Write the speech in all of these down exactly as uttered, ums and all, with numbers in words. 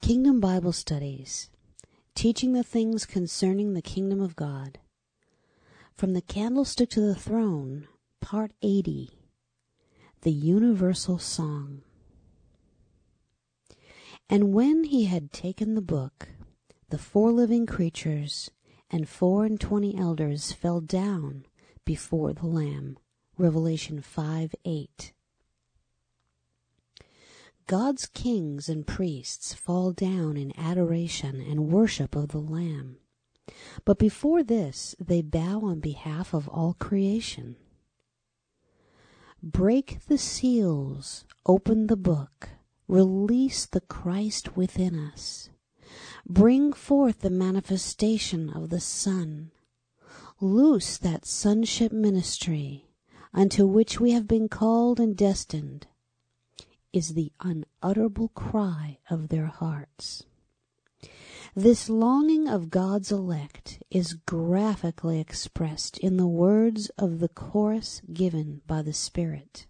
Kingdom Bible Studies, Teaching the Things Concerning the Kingdom of God. From the Candlestick to the Throne, Part eighty, The Universal Song. And when he had taken the book, the four living creatures and four and twenty elders fell down before the Lamb. Revelation five eight. God's kings and priests fall down in adoration and worship of the Lamb. But before this, they bow on behalf of all creation. Break the seals, open the book, release the Christ within us. Bring forth the manifestation of the Son. Loose that sonship ministry unto which we have been called and destined, is the unutterable cry of their hearts. This longing of God's elect is graphically expressed in the words of the chorus given by the Spirit.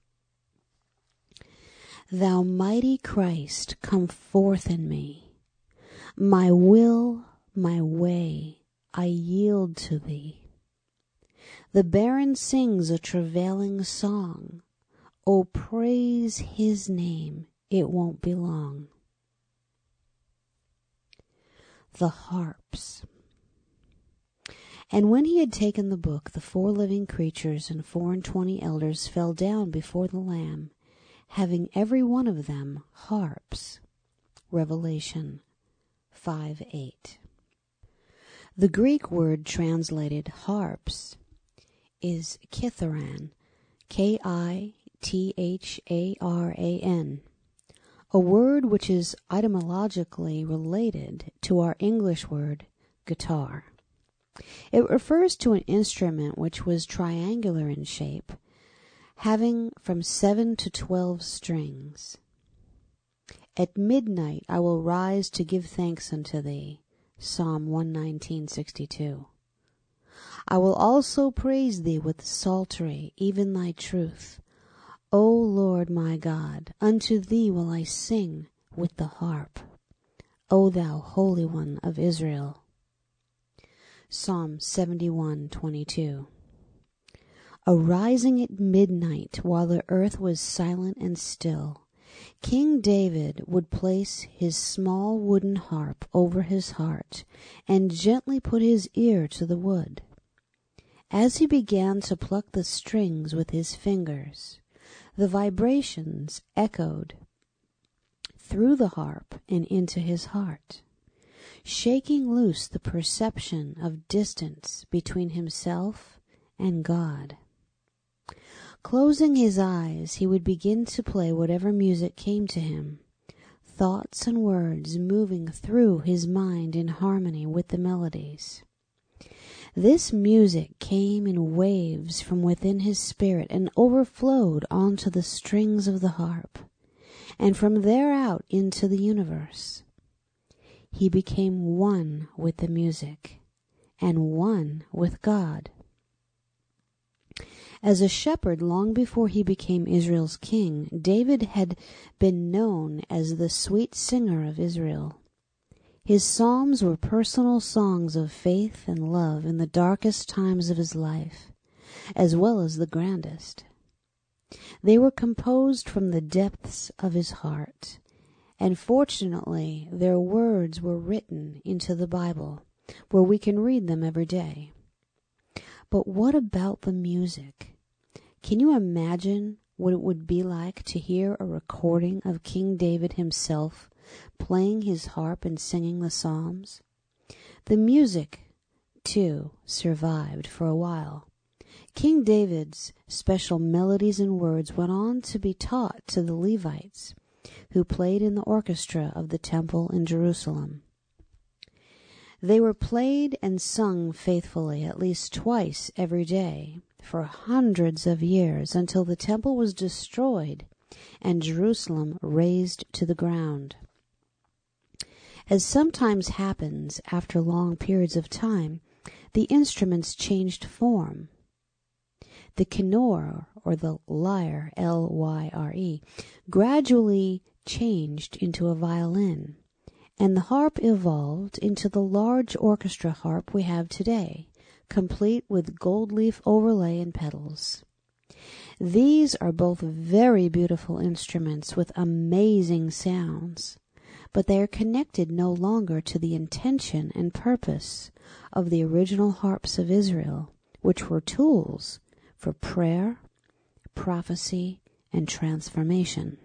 Thou mighty Christ, come forth in me. My will, my way, I yield to thee. The barren sings a travailing song. Oh, praise his name, it won't be long. The harps. And when he had taken the book, the four living creatures and four and twenty elders fell down before the Lamb, having every one of them harps. Revelation five eight. The Greek word translated harps is kitharan, K I T H A R A N, a word which is etymologically related to our English word guitar. It refers to an instrument which was triangular in shape, having from seven to twelve strings. At midnight I will rise to give thanks unto thee. Psalm one nineteen sixty-two. I will also praise thee with the psaltery, even thy truth. O Lord my God, unto thee will I sing with the harp, O thou Holy One of Israel. Psalm seventy-one twenty-two. Arising at midnight while the earth was silent and still, King David would place his small wooden harp over his heart and gently put his ear to the wood. As he began to pluck the strings with his fingers, the vibrations echoed through the harp and into his heart, shaking loose the perception of distance between himself and God. Closing his eyes, he would begin to play whatever music came to him, thoughts and words moving through his mind in harmony with the melodies. This music came in waves from within his spirit and overflowed onto the strings of the harp, and from there out into the universe. He became one with the music and one with God. As a shepherd long before he became Israel's king, David had been known as the sweet singer of Israel. His psalms were personal songs of faith and love in the darkest times of his life, as well as the grandest. They were composed from the depths of his heart, and fortunately their words were written into the Bible, where we can read them every day. But what about the music? Can you imagine what it would be like to hear a recording of King David himself playing his harp and singing the Psalms? The music, too, survived for a while. King David's special melodies and words went on to be taught to the Levites, who played in the orchestra of the temple in Jerusalem. They were played and sung faithfully at least twice every day for hundreds of years until the temple was destroyed and Jerusalem razed to the ground. As sometimes happens after long periods of time, the instruments changed form. The kinnor, or the lyre, L Y R E, gradually changed into a violin, and the harp evolved into the large orchestra harp we have today, complete with gold leaf overlay and pedals. These are both very beautiful instruments with amazing sounds, but they are connected no longer to the intention and purpose of the original harps of Israel, which were tools for prayer, prophecy, and transformation.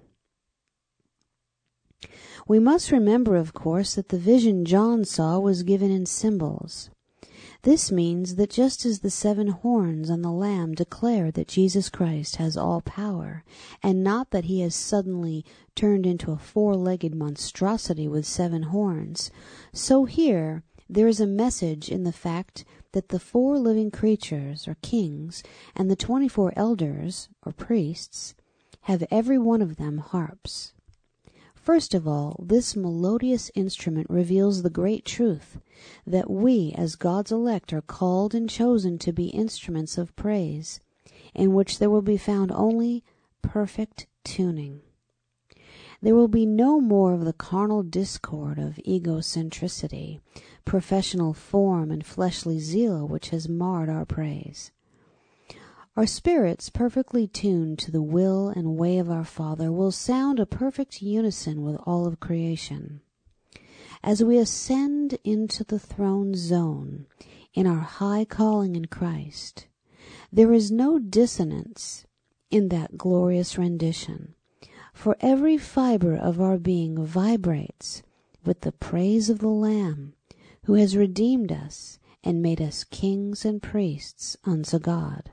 We must remember, of course, that the vision John saw was given in symbols. This means that just as the seven horns on the Lamb declare that Jesus Christ has all power, and not that he has suddenly turned into a four-legged monstrosity with seven horns, so here there is a message in the fact that the four living creatures, or kings, and the twenty-four elders, or priests, have every one of them harps. First of all, this melodious instrument reveals the great truth that we, as God's elect, are called and chosen to be instruments of praise, in which there will be found only perfect tuning. There will be no more of the carnal discord of egocentricity, professional form, and fleshly zeal which has marred our praise. Our spirits, perfectly tuned to the will and way of our Father, will sound a perfect unison with all of creation. As we ascend into the throne zone in our high calling in Christ, there is no dissonance in that glorious rendition, for every fiber of our being vibrates with the praise of the Lamb, who has redeemed us and made us kings and priests unto God.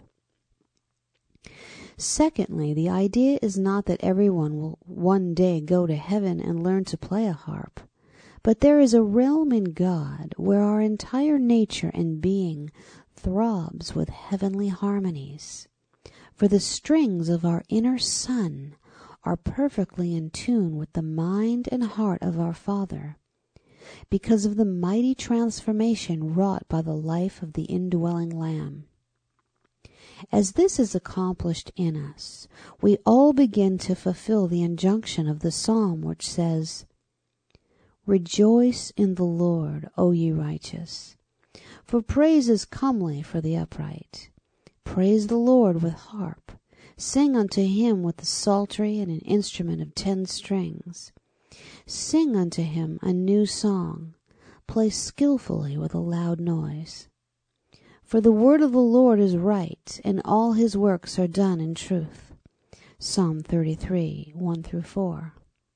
Secondly, the idea is not that everyone will one day go to heaven and learn to play a harp, but there is a realm in God where our entire nature and being throbs with heavenly harmonies. For the strings of our inner sun are perfectly in tune with the mind and heart of our Father, because of the mighty transformation wrought by the life of the indwelling Lamb. As this is accomplished in us, we all begin to fulfill the injunction of the psalm which says, "Rejoice in the Lord, O ye righteous, for praise is comely for the upright. Praise the Lord with harp. Sing unto him with the psaltery and an instrument of ten strings. Sing unto him a new song. Play skillfully with a loud noise. For the word of the Lord is right, and all his works are done in truth." Psalm thirty-three, one through four.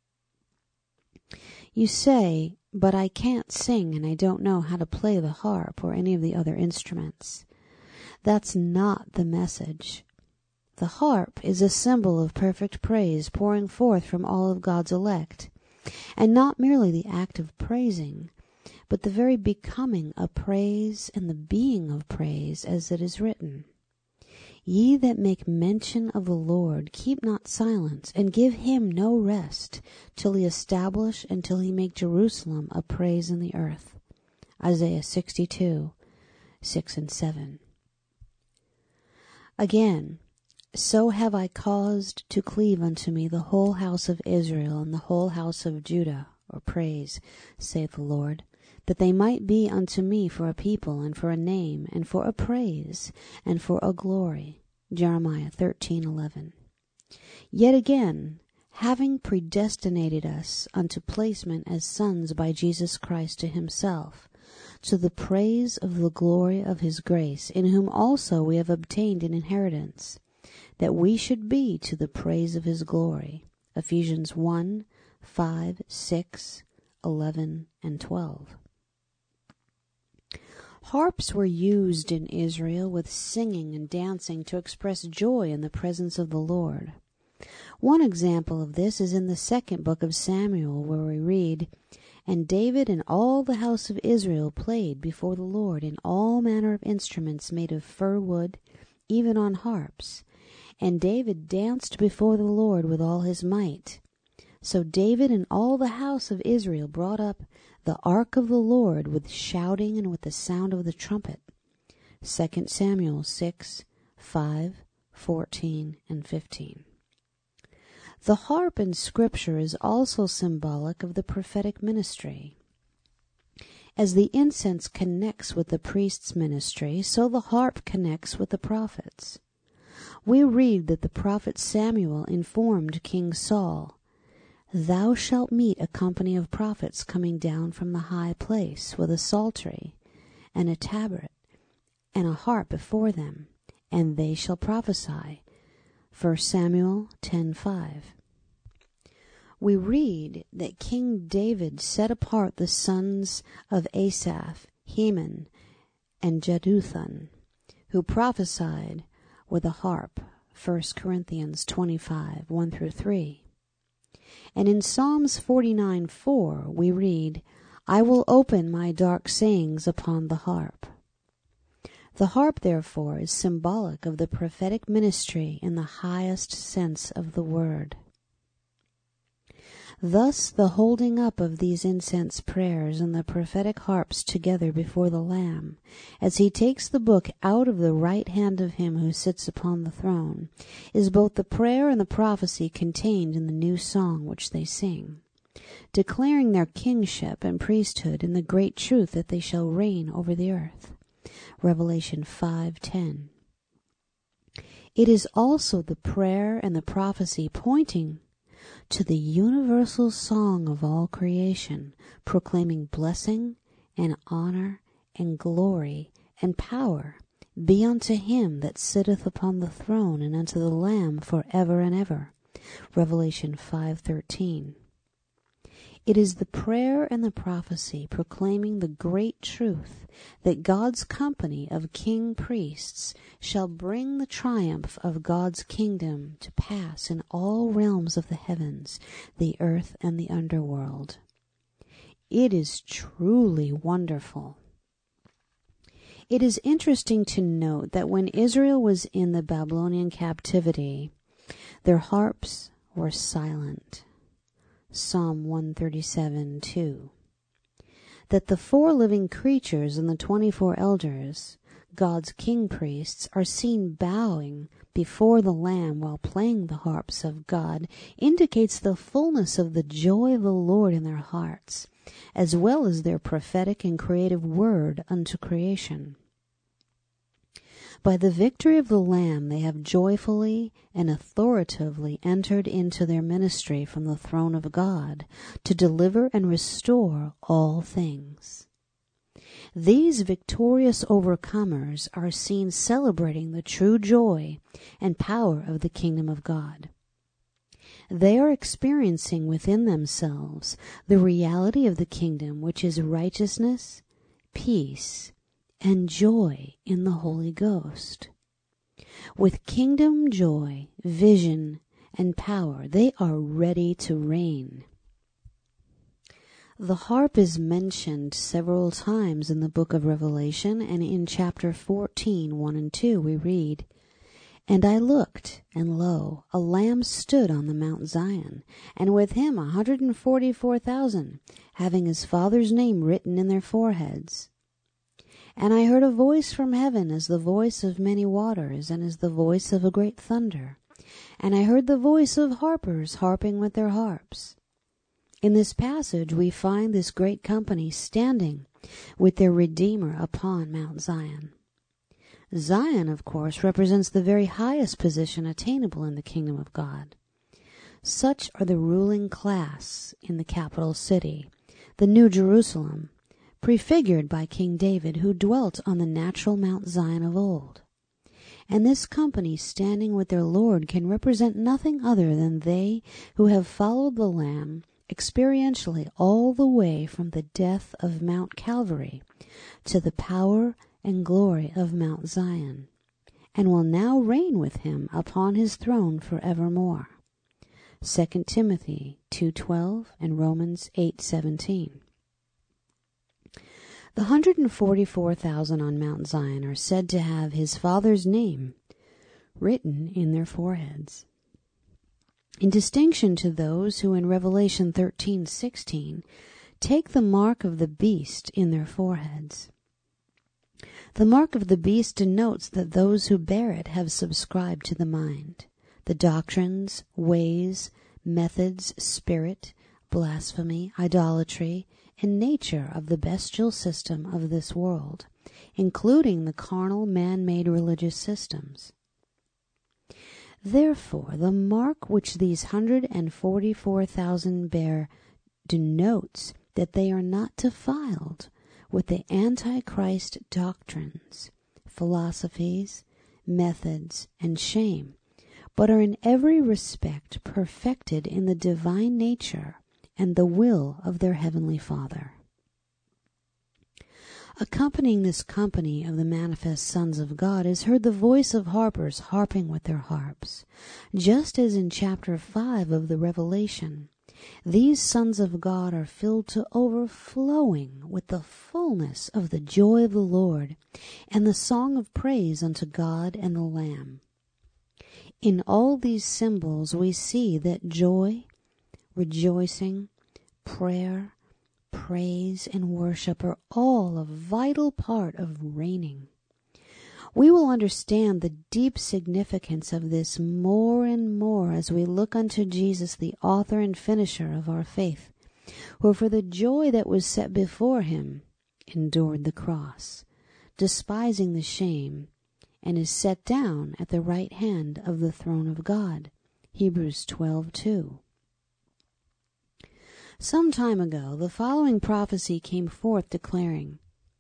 You say, "But I can't sing and I don't know how to play the harp or any of the other instruments." That's not the message. The harp is a symbol of perfect praise pouring forth from all of God's elect, and not merely the act of praising, but the very becoming of praise and the being of praise, as it is written, "Ye that make mention of the Lord, keep not silence, and give him no rest, till he establish and till he make Jerusalem a praise in the earth." Isaiah sixty-two, six and seven. Again, "So have I caused to cleave unto me the whole house of Israel and the whole house of Judah," or praise, saith the Lord, "that they might be unto me for a people, and for a name, and for a praise, and for a glory." Jeremiah thirteen eleven. Yet again, "having predestinated us unto placement as sons by Jesus Christ to himself, to the praise of the glory of his grace, in whom also we have obtained an inheritance, that we should be to the praise of his glory." Ephesians one, five, six, eleven, and twelve. Harps were used in Israel with singing and dancing to express joy in the presence of the Lord. One example of this is in the second book of Samuel, where we read, "And David and all the house of Israel played before the Lord in all manner of instruments made of fir wood, even on harps. And David danced before the Lord with all his might. So David and all the house of Israel brought up the ark of the Lord with shouting and with the sound of the trumpet." Second Samuel six, five, fourteen, and fifteen. The harp in Scripture is also symbolic of the prophetic ministry. As the incense connects with the priest's ministry, so the harp connects with the prophets. We read that the prophet Samuel informed King Saul, "Thou shalt meet a company of prophets coming down from the high place with a psaltery and a tabret and a harp before them, and they shall prophesy." First Samuel ten five. We read that King David set apart the sons of Asaph, Heman, and Jeduthun, who prophesied with a harp. First Corinthians twenty-five one through three. And in Psalms forty-nine four we read, "I will open my dark sayings upon the harp." The harp, therefore, is symbolic of the prophetic ministry in the highest sense of the word. Thus the holding up of these incense prayers and the prophetic harps together before the Lamb, as he takes the book out of the right hand of him who sits upon the throne, is both the prayer and the prophecy contained in the new song which they sing, declaring their kingship and priesthood in the great truth that they shall reign over the earth. Revelation five ten. It is also the prayer and the prophecy pointing to the universal song of all creation, proclaiming blessing and honor and glory and power be unto him that sitteth upon the throne and unto the Lamb for ever and ever. Revelation five thirteen. It is the prayer and the prophecy proclaiming the great truth that God's company of king priests shall bring the triumph of God's kingdom to pass in all realms of the heavens, the earth, and the underworld. It is truly wonderful. It is interesting to note that when Israel was in the Babylonian captivity, their harps were silent. Psalm one thirty-seven two. That the four living creatures and the twenty-four elders, God's king priests, are seen bowing before the Lamb while playing the harps of God indicates the fullness of the joy of the Lord in their hearts, as well as their prophetic and creative word unto creation. By the victory of the Lamb, they have joyfully and authoritatively entered into their ministry from the throne of God to deliver and restore all things. These victorious overcomers are seen celebrating the true joy and power of the kingdom of God. They are experiencing within themselves the reality of the kingdom, which is righteousness, peace, and joy in the Holy Ghost. With kingdom joy, vision, and power, they are ready to reign. The harp is mentioned several times in the book of Revelation, and in chapter fourteen, one and two, we read, "And I looked, and lo, a Lamb stood on the Mount Zion, and with him a hundred and forty-four thousand, having his Father's name written in their foreheads. And I heard a voice from heaven as the voice of many waters, and as the voice of a great thunder. And I heard the voice of harpers harping with their harps." In this passage we find this great company standing with their Redeemer upon Mount Zion. Zion, of course, represents the very highest position attainable in the kingdom of God. Such are the ruling class in the capital city, the New Jerusalem, prefigured by King David, who dwelt on the natural Mount Zion of old. And this company standing with their Lord can represent nothing other than they who have followed the Lamb experientially all the way from the death of Mount Calvary to the power and glory of Mount Zion, and will now reign with him upon his throne forevermore. Second Timothy two twelve and Romans eight seventeen. The one hundred forty-four thousand on Mount Zion are said to have his Father's name written in their foreheads, in distinction to those who in Revelation thirteen sixteen take the mark of the beast in their foreheads. The mark of the beast denotes that those who bear it have subscribed to the mind, the doctrines, ways, methods, spirit, blasphemy, idolatry, and nature of the bestial system of this world, including the carnal man-made religious systems. Therefore, the mark which these one hundred forty-four thousand bear denotes that they are not defiled with the Antichrist doctrines, philosophies, methods, and shame, but are in every respect perfected in the divine nature and the will of their heavenly Father. Accompanying this company of the manifest sons of God is heard the voice of harpers harping with their harps, just as in chapter five of the Revelation. These sons of God are filled to overflowing with the fullness of the joy of the Lord and the song of praise unto God and the Lamb. In all these symbols we see that joy, rejoicing, prayer, praise, and worship are all a vital part of reigning. We will understand the deep significance of this more and more as we look unto Jesus, the author and finisher of our faith, who for the joy that was set before him endured the cross, despising the shame, and is set down at the right hand of the throne of God. Hebrews twelve two. Some time ago, the following prophecy came forth declaring,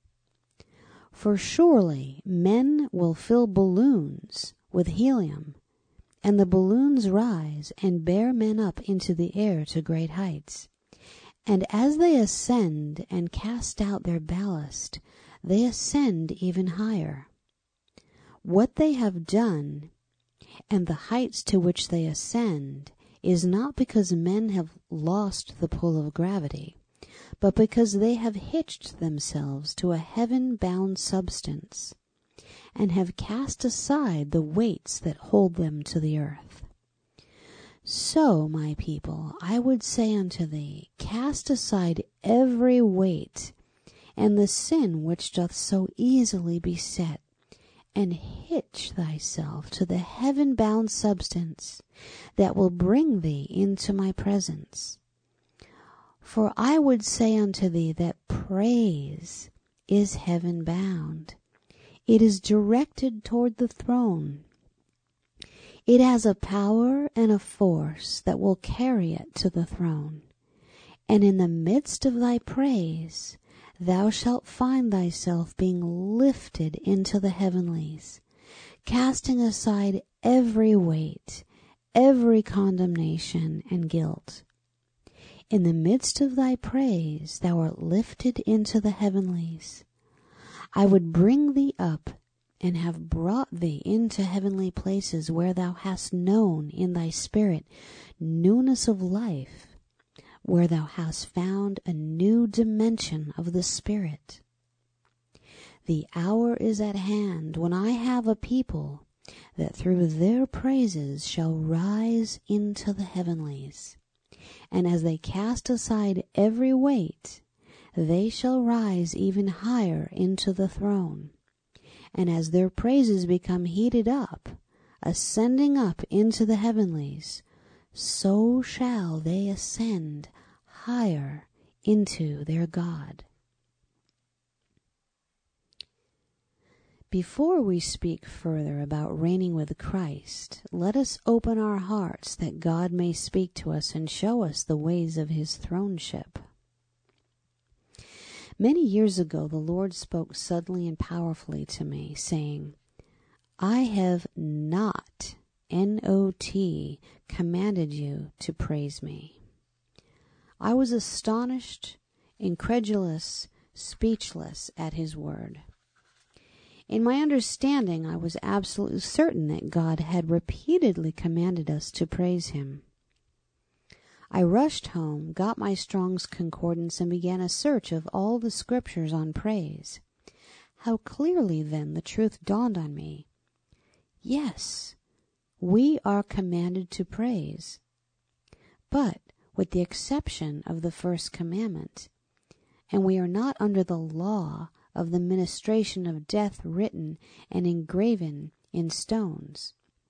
"For surely men will fill balloons with helium, and the balloons rise and bear men up into the air to great heights. And as they ascend and cast out their ballast, they ascend even higher. What they have done, and the heights to which they ascend, is not because men have lost the pull of gravity, but because they have hitched themselves to a heaven-bound substance, and have cast aside the weights that hold them to the earth. So, my people, I would say unto thee, cast aside every weight, and the sin which doth so easily beset, and hitch thyself to the heaven-bound substance that will bring thee into my presence. For I would say unto thee that praise is heaven-bound. It is directed toward the throne. It has a power and a force that will carry it to the throne. And in the midst of thy praise, thou shalt find thyself being lifted into the heavenlies, casting aside every weight, every condemnation and guilt. In the midst of thy praise, thou art lifted into the heavenlies. I would bring thee up and have brought thee into heavenly places where thou hast known in thy spirit newness of life, where thou hast found a new dimension of the Spirit. The hour is at hand when I have a people that through their praises shall rise into the heavenlies. And as they cast aside every weight, they shall rise even higher into the throne. And as their praises become heated up, ascending up into the heavenlies, so shall they ascend higher into their God." Before we speak further about reigning with Christ, let us open our hearts that God may speak to us and show us the ways of his throneship. Many years ago, the Lord spoke suddenly and powerfully to me, saying, "I have not, N O T, commanded you to praise me." I was astonished, incredulous, speechless at his word. In my understanding, I was absolutely certain that God had repeatedly commanded us to praise him. I rushed home, got my Strong's Concordance, and began a search of all the scriptures on praise. How clearly, then, the truth dawned on me. Yes, we are commanded to praise, but with the exception of the first commandment, and we are not under the law of the ministration of death written and engraven in stones.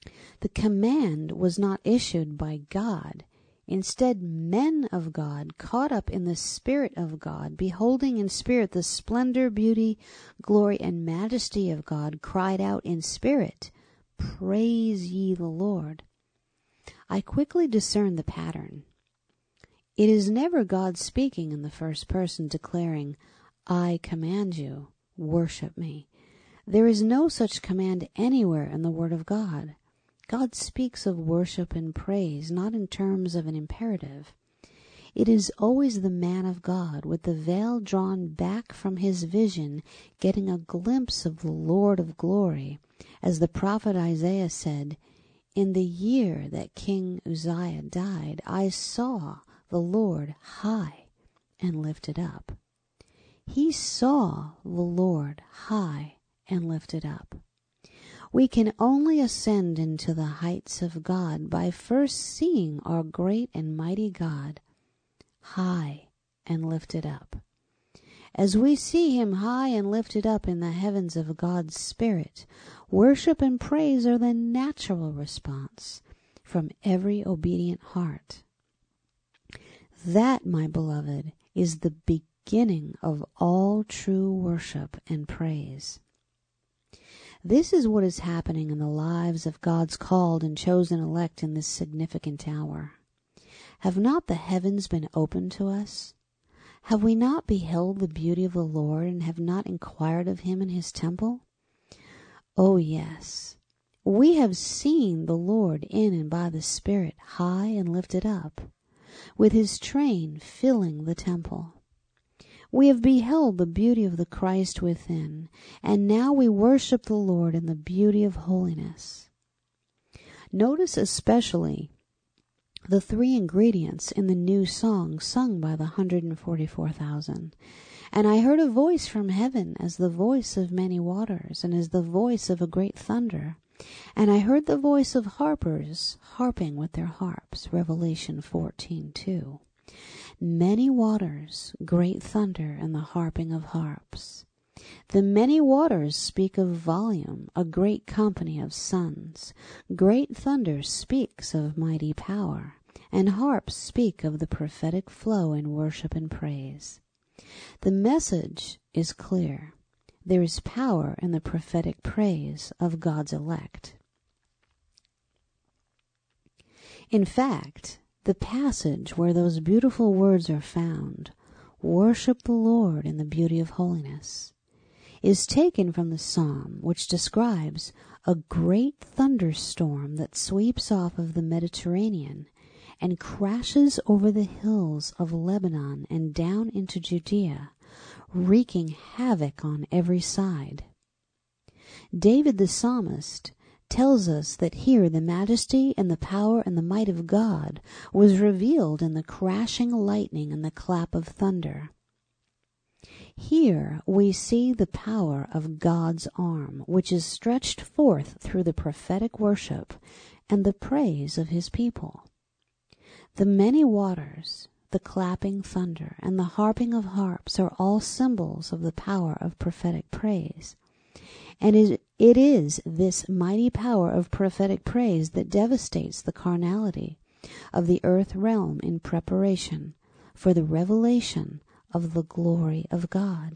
The command was not issued by God. Instead, men of God, caught up in the Spirit of God, beholding in spirit the splendor, beauty, glory, and majesty of God, cried out in spirit, "Praise ye the Lord." I quickly discerned the pattern. It is never God speaking in the first person, declaring, "I command you, worship me." There is no such command anywhere in the Word of God. God speaks of worship and praise not in terms of an imperative. It is always the man of God, with the veil drawn back from his vision, getting a glimpse of the Lord of glory. As the prophet Isaiah said, "In the year that King Uzziah died, I saw the Lord high and lifted up." He saw the Lord high and lifted up. We can only ascend into the heights of God by first seeing our great and mighty God high and lifted up. As we see him high and lifted up in the heavens of God's Spirit, worship and praise are the natural response from every obedient heart. That, my beloved, is the beginning of all true worship and praise. This is what is happening in the lives of God's called and chosen elect in this significant hour. Have not the heavens been opened to us? Have we not beheld the beauty of the Lord and have not inquired of him in his temple? Oh, yes. We have seen the Lord in and by the Spirit high and lifted up, with his train filling the temple. We have beheld the beauty of the Christ within, and now we worship the Lord in the beauty of holiness. Notice especially the three ingredients in the new song sung by the one hundred forty-four thousand. "And I heard a voice from heaven as the voice of many waters, and as the voice of a great thunder. And I heard the voice of harpers harping with their harps." Revelation fourteen two. Many waters, great thunder, and the harping of harps. The many waters speak of volume, a great company of sons. Great thunder speaks of mighty power, and harps speak of the prophetic flow in worship and praise. The message is clear. There is power in the prophetic praise of God's elect. In fact, the passage where those beautiful words are found, "Worship the Lord in the beauty of holiness," is taken from the psalm which describes a great thunderstorm that sweeps off of the Mediterranean and crashes over the hills of Lebanon and down into Judea, wreaking havoc on every side. David the psalmist tells us that here the majesty and the power and the might of God was revealed in the crashing lightning and the clap of thunder. Here we see the power of God's arm, which is stretched forth through the prophetic worship and the praise of his people. The many waters, the clapping thunder, and the harping of harps are all symbols of the power of prophetic praise. And it, it is this mighty power of prophetic praise that devastates the carnality of the earth realm in preparation for the revelation of the glory of God.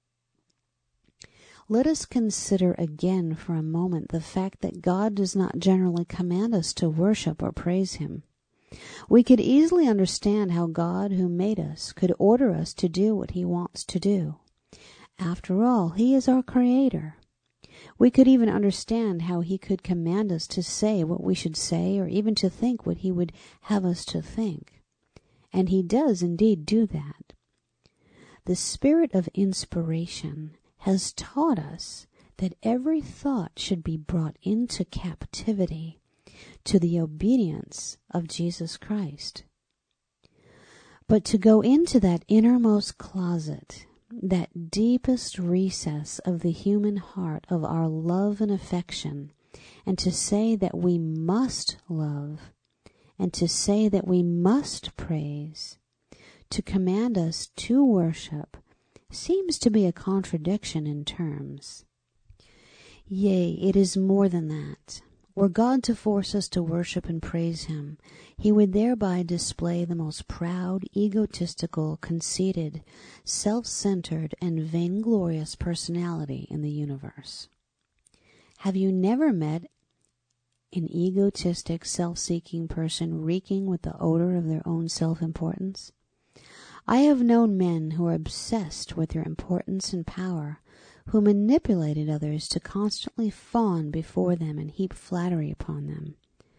Let us consider again for a moment the fact that God does not generally command us to worship or praise him. We could easily understand how God, who made us, could order us to do what he wants to do. After all, he is our creator. We could even understand how he could command us to say what we should say, or even to think what he would have us to think. And he does indeed do that. The spirit of inspiration has taught us that every thought should be brought into captivity to the obedience of Jesus Christ. But to go into that innermost closet, that deepest recess of the human heart of our love and affection, and to say that we must love, and to say that we must praise, to command us to worship, seems to be a contradiction in terms. Yea, it is more than that. Were God to force us to worship and praise him, he would thereby display the most proud, egotistical, conceited, self-centered, and vainglorious personality in the universe. Have you never met an egotistic, self-seeking person reeking with the odor of their own self-importance? I have known men who are obsessed with their importance and power, who manipulated others to constantly fawn before them and heap flattery upon them.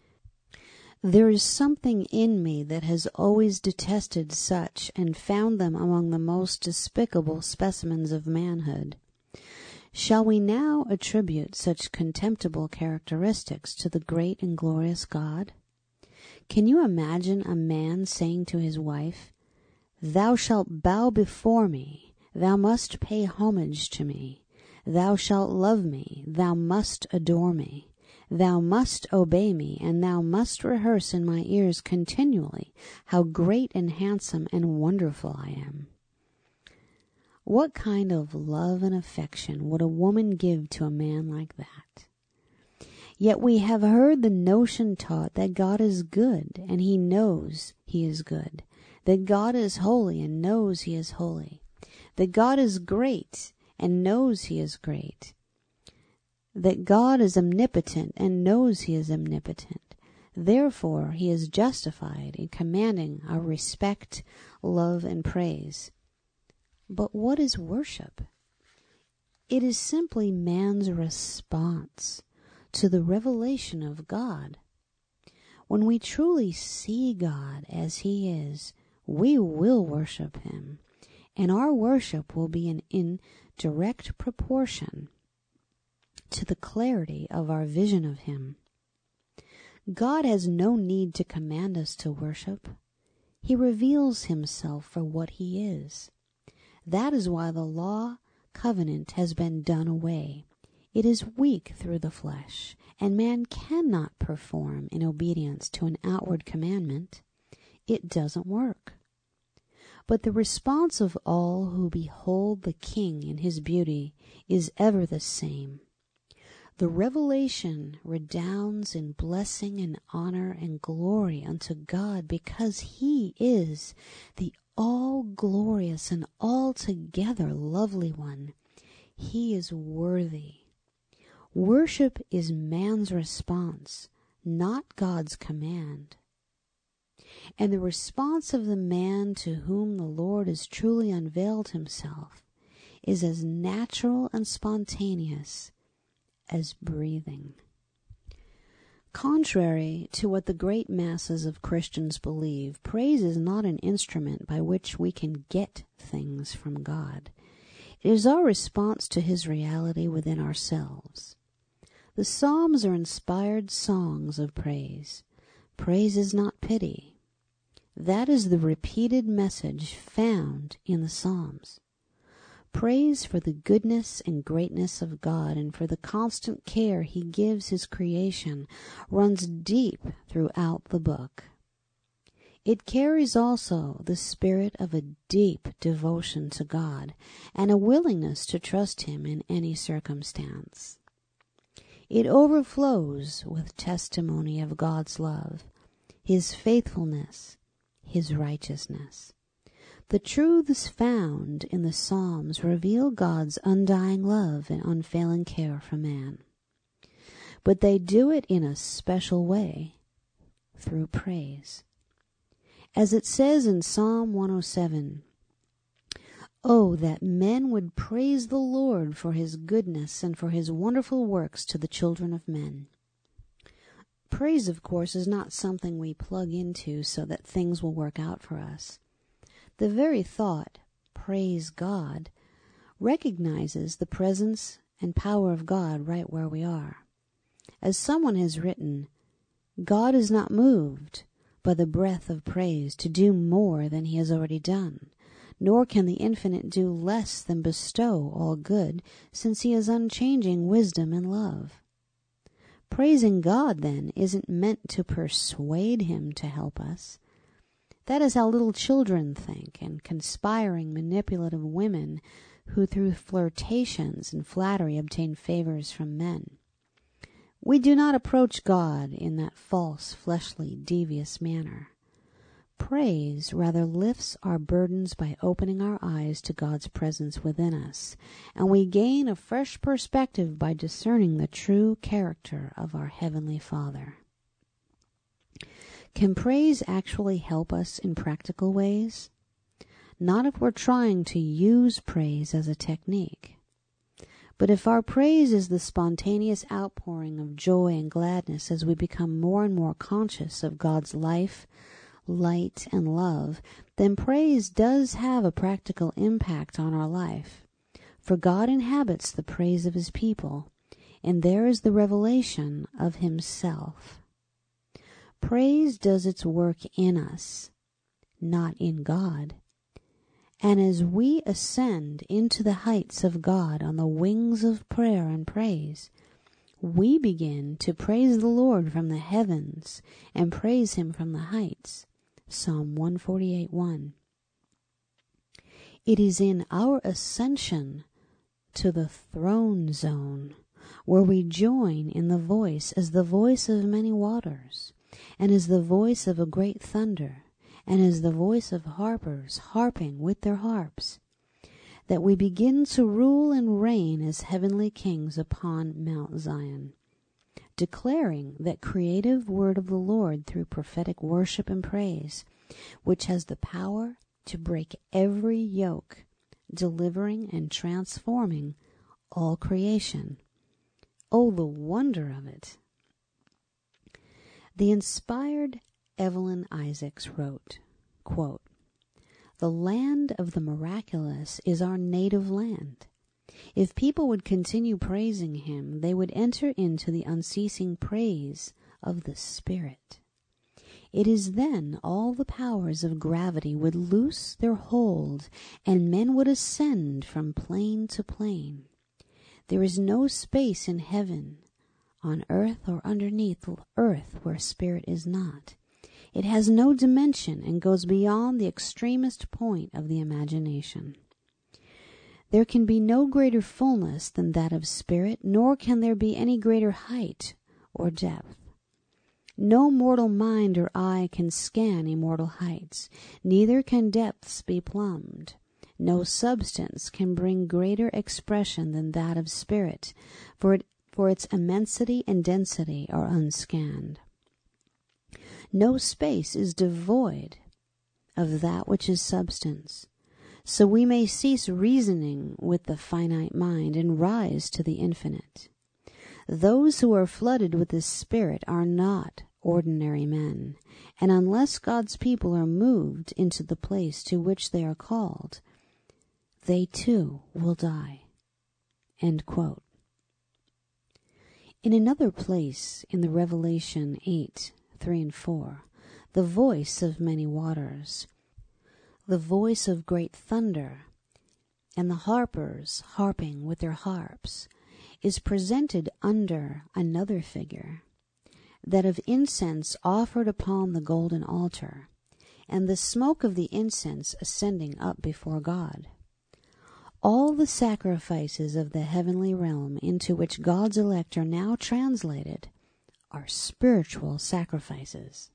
There is something in me that has always detested such and found them among the most despicable specimens of manhood. Shall we now attribute such contemptible characteristics to the great and glorious God? Can you imagine a man saying to his wife, "Thou shalt bow before me, thou must pay homage to me, thou shalt love me, thou must adore me, thou must obey me, and thou must rehearse in my ears continually how great and handsome and wonderful I am"? What kind of love and affection would a woman give to a man like that? Yet we have heard the notion taught that God is good and he knows he is good, that God is holy and knows he is holy, that God is great and knows he is great, that God is omnipotent and knows he is omnipotent. Therefore, he is justified in commanding our respect, love, and praise. But what is worship? It is simply man's response to the revelation of God. When we truly see God as he is, we will worship him, and our worship will be in, in direct proportion to the clarity of our vision of him. God has no need to command us to worship. He reveals himself for what he is. That is why the law covenant has been done away. It is weak through the flesh, and man cannot perform in obedience to an outward commandment. It doesn't work. But the response of all who behold the King in his beauty is ever the same. The revelation redounds in blessing and honor and glory unto God, because he is the all-glorious and altogether lovely one. He is worthy. Worship is man's response, not God's command. And the response of the man to whom the Lord has truly unveiled himself is as natural and spontaneous as breathing. Contrary to what the great masses of Christians believe, praise is not an instrument by which we can get things from God. It is our response to his reality within ourselves. The Psalms are inspired songs of praise. Praise is not pity. That is the repeated message found in the Psalms. Praise for the goodness and greatness of God and for the constant care he gives his creation runs deep throughout the book. It carries also the spirit of a deep devotion to God and a willingness to trust him in any circumstance. It overflows with testimony of God's love, his faithfulness, his righteousness. The truths found in the Psalms reveal God's undying love and unfailing care for man. But they do it in a special way, through praise. As it says in Psalm one oh seven, "Oh, that men would praise the Lord for his goodness and for his wonderful works to the children of men." Praise, of course, is not something we plug into so that things will work out for us. The very thought, praise God, recognizes the presence and power of God right where we are. As someone has written, God is not moved by the breath of praise to do more than he has already done, nor can the Infinite do less than bestow all good, since he is unchanging wisdom and love. Praising God, then, isn't meant to persuade him to help us. That is how little children think, and conspiring, manipulative women who through flirtations and flattery obtain favors from men. We do not approach God in that false, fleshly, devious manner. Praise rather lifts our burdens by opening our eyes to God's presence within us, and we gain a fresh perspective by discerning the true character of our Heavenly Father. Can praise actually help us in practical ways? Not if we're trying to use praise as a technique. But if our praise is the spontaneous outpouring of joy and gladness as we become more and more conscious of God's life, light, and love, then praise does have a practical impact on our life. For God inhabits the praise of His people, and there is the revelation of Himself. Praise does its work in us, not in God. And as we ascend into the heights of God on the wings of prayer and praise, we begin to praise the Lord from the heavens and praise Him from the heights. Psalm one forty-eight one. It is in our ascension to the throne zone where we join in the voice as the voice of many waters, and as the voice of a great thunder, and as the voice of harpers harping with their harps, that we begin to rule and reign as heavenly kings upon Mount Zion, declaring that creative word of the Lord through prophetic worship and praise, which has the power to break every yoke, delivering and transforming all creation. Oh, the wonder of it! The inspired Evelyn Isaacs wrote, quote, "The land of the miraculous is our native land. If people would continue praising Him, they would enter into the unceasing praise of the Spirit. It is then all the powers of gravity would loose their hold, and men would ascend from plane to plane. There is no space in heaven, on earth, or underneath earth where Spirit is not. It has no dimension and goes beyond the extremest point of the imagination. There can be no greater fullness than that of Spirit, nor can there be any greater height or depth. No mortal mind or eye can scan immortal heights, neither can depths be plumbed. No substance can bring greater expression than that of Spirit, for it, for its immensity and density are unscanned. No space is devoid of that which is substance. So we may cease reasoning with the finite mind and rise to the infinite. Those who are flooded with the Spirit are not ordinary men, and unless God's people are moved into the place to which they are called, they too will die." End quote. In another place in the Revelation eight, three and four, the voice of many waters, the voice of great thunder, and the harpers harping with their harps, is presented under another figure, that of incense offered upon the golden altar, and the smoke of the incense ascending up before God. All the sacrifices of the heavenly realm into which God's elect are now translated are spiritual sacrifices.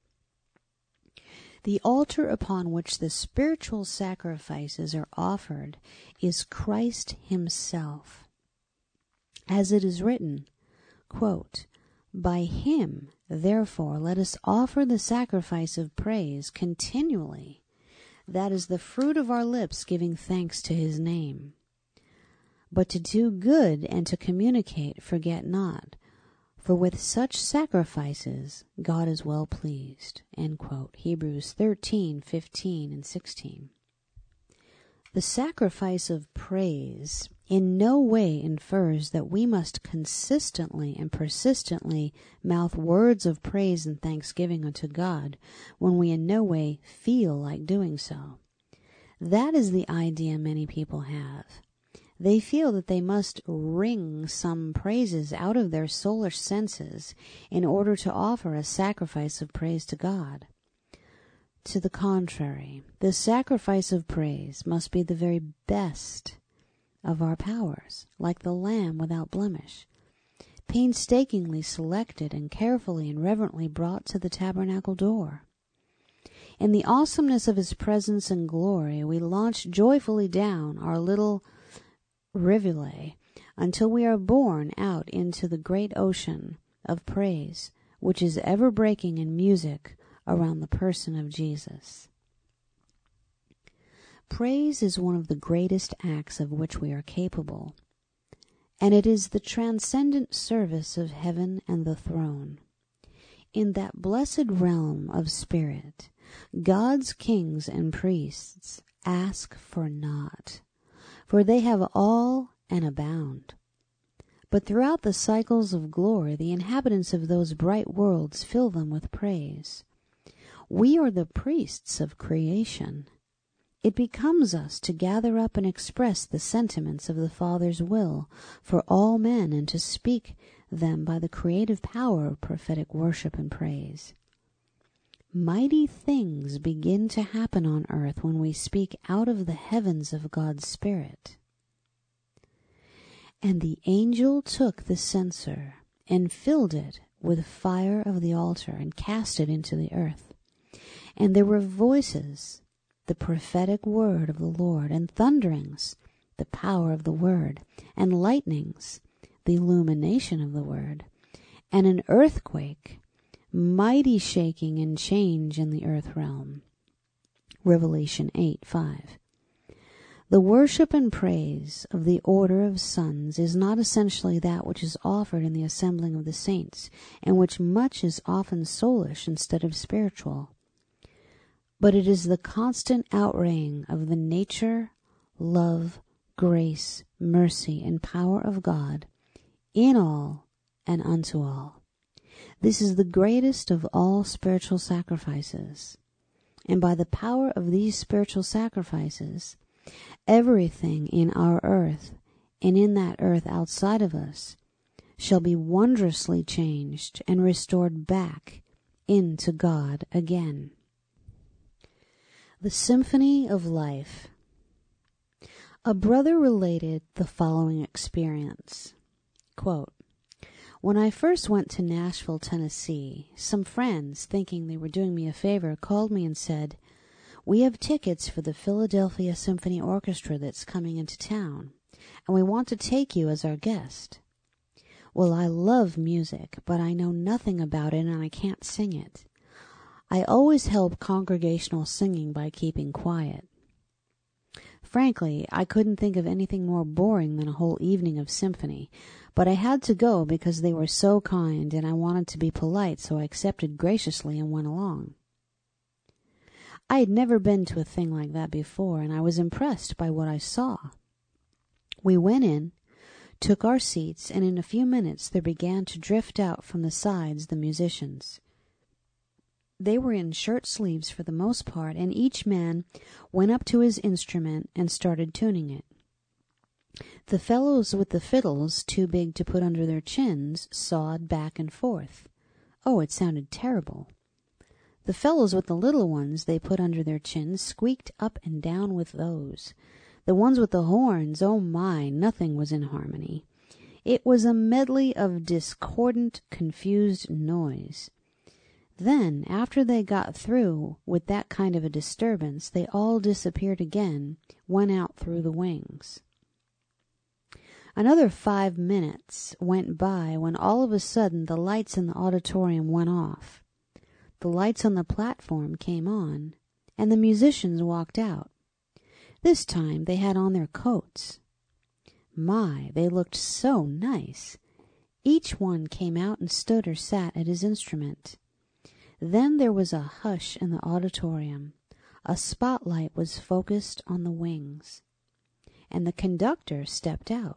The altar upon which the spiritual sacrifices are offered is Christ Himself. As it is written, quote, "By Him, therefore, let us offer the sacrifice of praise continually. That is the fruit of our lips giving thanks to His name. But to do good and to communicate forget not, for with such sacrifices God is well pleased." End quote. Hebrews thirteen, fifteen, and sixteen. The sacrifice of praise in no way infers that we must consistently and persistently mouth words of praise and thanksgiving unto God when we in no way feel like doing so. That is the idea many people have. They feel that they must wring some praises out of their soulish senses in order to offer a sacrifice of praise to God. To the contrary, the sacrifice of praise must be the very best of our powers, like the lamb without blemish, painstakingly selected and carefully and reverently brought to the tabernacle door. In the awesomeness of his presence and glory, we launch joyfully down our little rivulet until we are borne out into the great ocean of praise, which is ever breaking in music around the person of Jesus. Praise is one of the greatest acts of which we are capable, and it is the transcendent service of heaven and the throne. In that blessed realm of spirit, God's kings and priests ask for naught, for they have all and abound. But throughout the cycles of glory, the inhabitants of those bright worlds fill them with praise. We are the priests of creation. It becomes us to gather up and express the sentiments of the Father's will for all men and to speak them by the creative power of prophetic worship and praise. Mighty things begin to happen on earth when we speak out of the heavens of God's Spirit. And the angel took the censer and filled it with fire of the altar and cast it into the earth. And there were voices, the prophetic word of the Lord, and thunderings, the power of the word, and lightnings, the illumination of the word, and an earthquake, mighty shaking and change in the earth realm. Revelation eight five. The worship and praise of the order of sons is not essentially that which is offered in the assembling of the saints, and which much is often soulish instead of spiritual. But it is the constant outraying of the nature, love, grace, mercy, and power of God in all and unto all. This is the greatest of all spiritual sacrifices. And by the power of these spiritual sacrifices, everything in our earth and in that earth outside of us shall be wondrously changed and restored back into God again. The Symphony of Life. A brother related the following experience. Quote, When I first went to Nashville, Tennessee, some friends, thinking they were doing me a favor, called me and said, "We have tickets for the Philadelphia Symphony Orchestra that's coming into town, and we want to take you as our guest." Well, I love music, but I know nothing about it and I can't sing it. I always help congregational singing by keeping quiet. Frankly, I couldn't think of anything more boring than a whole evening of symphony, but I had to go because they were so kind and I wanted to be polite, so I accepted graciously and went along. I had never been to a thing like that before, and I was impressed by what I saw. We went in, took our seats, and in a few minutes there began to drift out from the sides the musicians. They were in shirt sleeves for the most part, and each man went up to his instrument and started tuning it. The fellows with the fiddles, too big to put under their chins, sawed back and forth. Oh, it sounded terrible. The fellows with the little ones they put under their chins squeaked up and down with those. The ones with the horns, oh my, nothing was in harmony. It was a medley of discordant, confused noise. Then, after they got through with that kind of a disturbance, they all disappeared again, went out through the wings. Another five minutes went by when all of a sudden the lights in the auditorium went off. The lights on the platform came on, and the musicians walked out. This time they had on their coats. My, they looked so nice. Each one came out and stood or sat at his instrument. Then there was a hush in the auditorium. A spotlight was focused on the wings, and the conductor stepped out.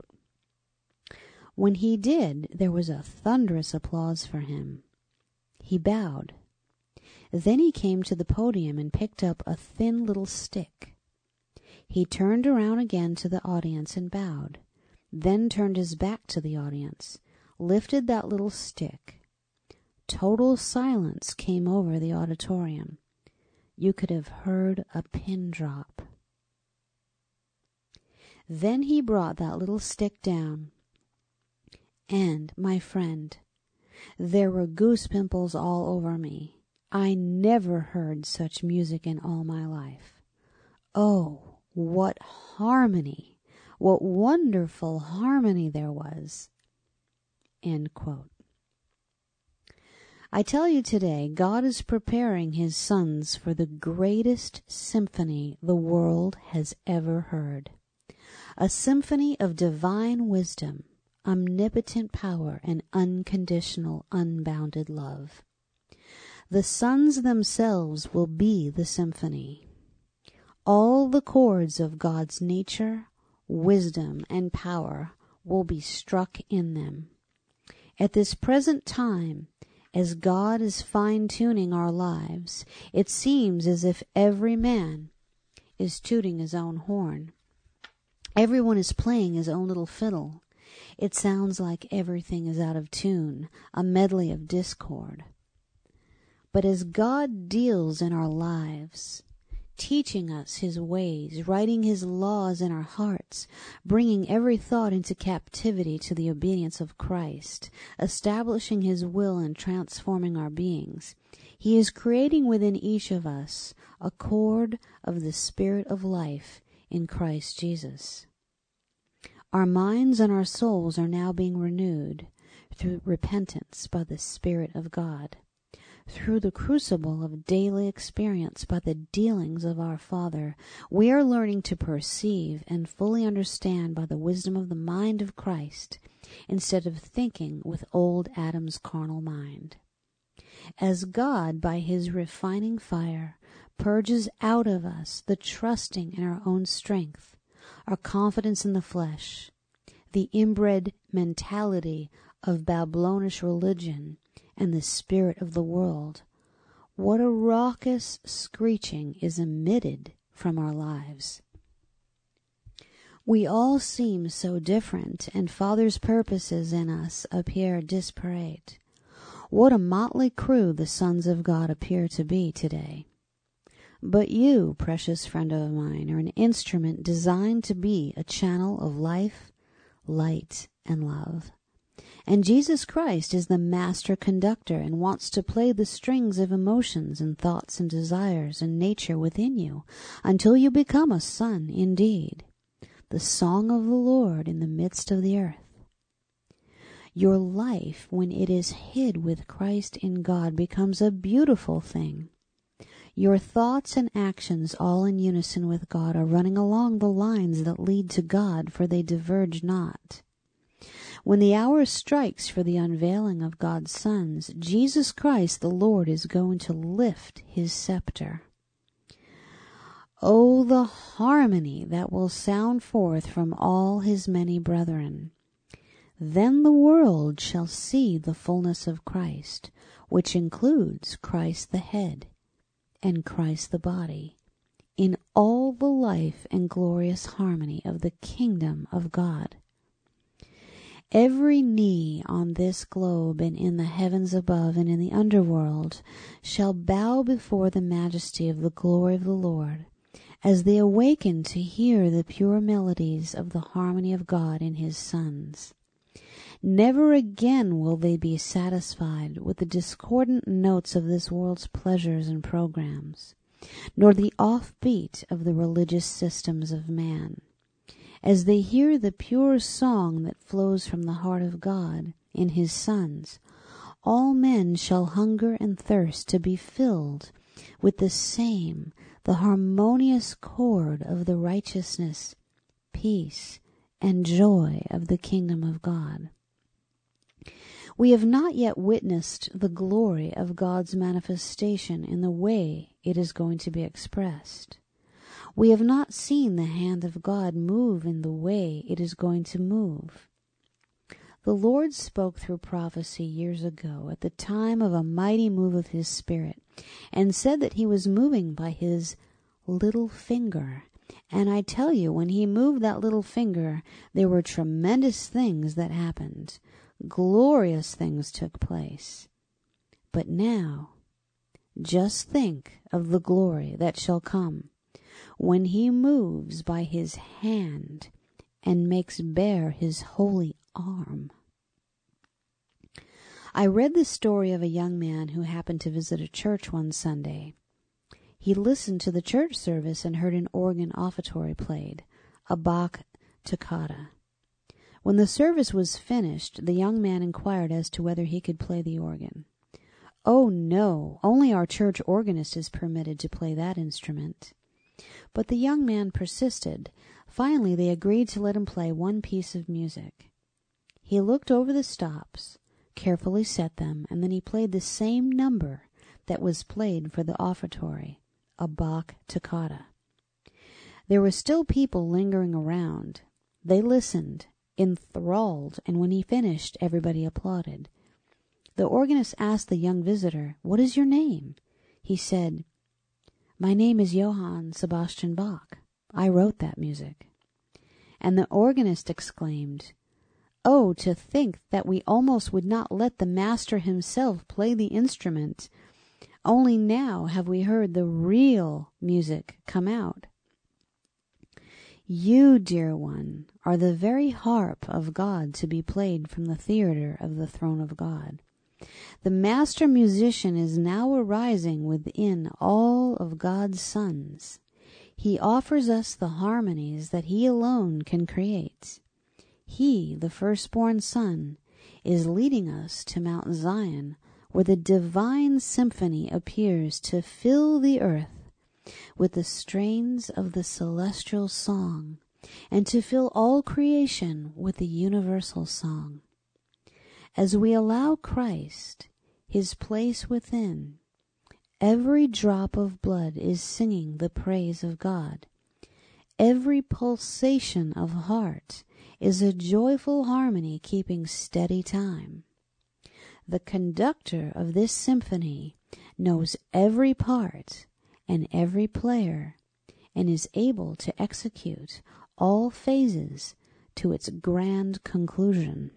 When he did, there was a thunderous applause for him. He bowed. Then he came to the podium and picked up a thin little stick. He turned around again to the audience and bowed, then turned his back to the audience, lifted that little stick. Total silence came over the auditorium. You could have heard a pin drop. Then he brought that little stick down, And, my friend, there were goose pimples all over me. I never heard such music in all my life. Oh, what harmony! What wonderful harmony there was. End quote. I tell you today, God is preparing his sons for the greatest symphony the world has ever heard. A symphony of divine wisdom, omnipotent power, and unconditional, unbounded love. The sons themselves will be the symphony. All the chords of God's nature, wisdom, and power will be struck in them. At this present time, as God is fine-tuning our lives, it seems as if every man is tooting his own horn. Everyone is playing his own little fiddle. It sounds like everything is out of tune, a medley of discord. But as God deals in our lives, teaching us his ways, writing his laws in our hearts, bringing every thought into captivity to the obedience of Christ, establishing his will and transforming our beings, he is creating within each of us a chord of the Spirit of life in Christ Jesus. Our minds and our souls are now being renewed through repentance by the Spirit of God, through the crucible of daily experience by the dealings of our Father. We are learning to perceive and fully understand by the wisdom of the mind of Christ, instead of thinking with old Adam's carnal mind. As God, by his refining fire, purges out of us the trusting in our own strength, our confidence in the flesh, the inbred mentality of Babylonish religion, and the spirit of the world, what a raucous screeching is emitted from our lives. We all seem so different, and Father's purposes in us appear disparate. What a motley crew the sons of God appear to be today. But you, precious friend of mine, are an instrument designed to be a channel of life, light, and love. And Jesus Christ is the master conductor and wants to play the strings of emotions and thoughts and desires and nature within you until you become a son indeed, the song of the Lord in the midst of the earth. Your life, when it is hid with Christ in God, becomes a beautiful thing. Your thoughts and actions, all in unison with God, are running along the lines that lead to God, for they diverge not. When the hour strikes for the unveiling of God's sons, Jesus Christ the Lord is going to lift his scepter. Oh, the harmony that will sound forth from all his many brethren. Then the world shall see the fullness of Christ, which includes Christ the head and Christ the body, in all the life and glorious harmony of the kingdom of God. Every knee on this globe and in the heavens above and in the underworld shall bow before the majesty of the glory of the Lord, as they awaken to hear the pure melodies of the harmony of God in his sons. Never again will they be satisfied with the discordant notes of this world's pleasures and programs, nor the offbeat of the religious systems of man. As they hear the pure song that flows from the heart of God in his sons, all men shall hunger and thirst to be filled with the same, the harmonious chord of the righteousness, peace, and joy of the kingdom of God. We have not yet witnessed the glory of God's manifestation in the way it is going to be expressed. We have not seen the hand of God move in the way it is going to move. The Lord spoke through prophecy years ago at the time of a mighty move of his Spirit, and said that he was moving by his little finger. And I tell you, when he moved that little finger, there were tremendous things that happened. Glorious things took place. But now, just think of the glory that shall come when he moves by his hand and makes bare his holy arm. I read the story of a young man who happened to visit a church one Sunday. He listened to the church service and heard an organ offertory played, a Bach toccata. When the service was finished, the young man inquired as to whether he could play the organ. "Oh, no, only our church organist is permitted to play that instrument." But the young man persisted. Finally, they agreed to let him play one piece of music. He looked over the stops, carefully set them, and then he played the same number that was played for the offertory, a Bach toccata. There were still people lingering around. They listened, enthralled, and when he finished, everybody applauded. The organist asked the young visitor, "What is your name?" He said, "My name is Johann Sebastian Bach. I wrote that music." And the organist exclaimed, "Oh, to think that we almost would not let the master himself play the instrument. Only now have we heard the real music come out." You, dear one, are the very harp of God to be played from the theater of the throne of God. The master musician is now arising within all of God's sons. He offers us the harmonies that he alone can create. He, the firstborn son, is leading us to Mount Zion, where the divine symphony appears to fill the earth with the strains of the celestial song, and to fill all creation with the universal song. As we allow Christ his place within, every drop of blood is singing the praise of God. Every pulsation of heart is a joyful harmony keeping steady time. The conductor of this symphony knows every part and every player, and is able to execute all phases to its grand conclusion.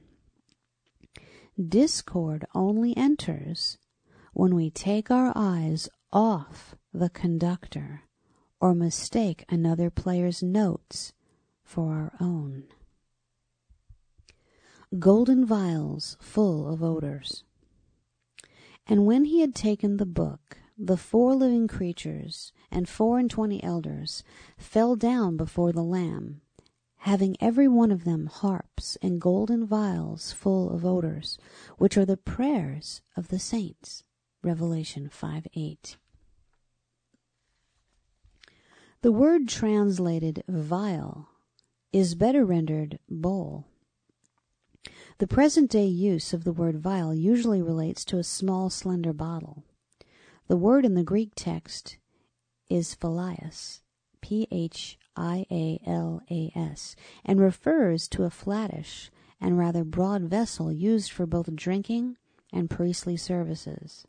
Discord only enters when we take our eyes off the conductor or mistake another player's notes for our own. Golden vials full of odors. And when he had taken the book, the four living creatures and four and twenty elders fell down before the Lamb, having every one of them harps and golden vials full of odors, which are the prayers of the saints. Revelation five eight. The word translated vial is better rendered bowl. The present-day use of the word vial usually relates to a small, slender bottle. The word in the Greek text is philias, P H I A L A S, and refers to a flattish and rather broad vessel used for both drinking and priestly services.